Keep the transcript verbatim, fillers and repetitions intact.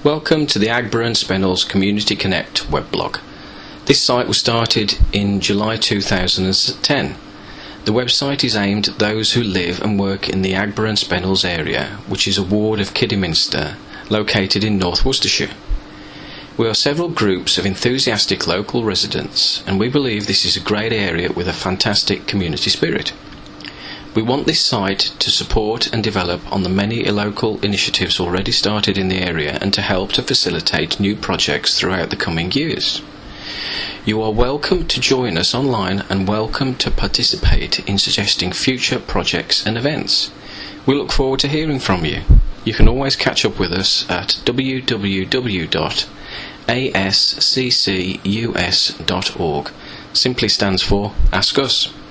Welcome to the Agburn Spennels Community Connect weblog. This site was started in July two thousand ten. The website is aimed at those who live and work in the Agburn Spennels area, which is a ward of Kidderminster, located in North Worcestershire. We are several groups of enthusiastic local residents, and we believe this is a great area with a fantastic community spirit. We want this site to support and develop on the many local initiatives already started in the area and to help to facilitate new projects throughout the coming years. You are welcome to join us online and welcome to participate in suggesting future projects and events. We look forward to hearing from you. You can always catch up with us at w w w dot a s c c u s dot org. Simply stands for Ask Us.